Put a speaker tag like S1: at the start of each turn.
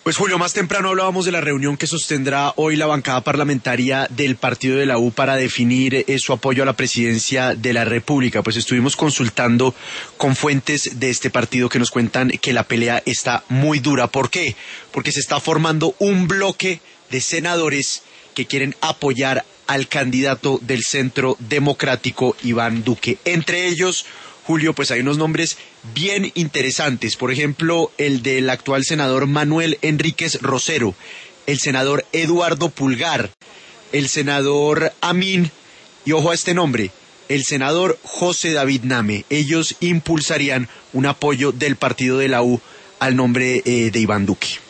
S1: Pues Julio, más temprano hablábamos de la reunión que sostendrá hoy la bancada parlamentaria del partido de la U para definir su apoyo a la presidencia de la República. Pues estuvimos consultando con fuentes de este partido que nos cuentan que la pelea está muy dura. ¿Por qué? Porque se está formando un bloque de senadores que quieren apoyar al candidato del Centro Democrático, Iván Duque. Entre ellos, Julio, pues hay unos nombres bien interesantes. Por ejemplo, el del actual senador Manuel Enríquez Rosero, el senador Eduardo Pulgar, el senador Amin, y ojo a este nombre, el senador José David Name. Ellos impulsarían un apoyo del partido de la U al nombre de Iván Duque.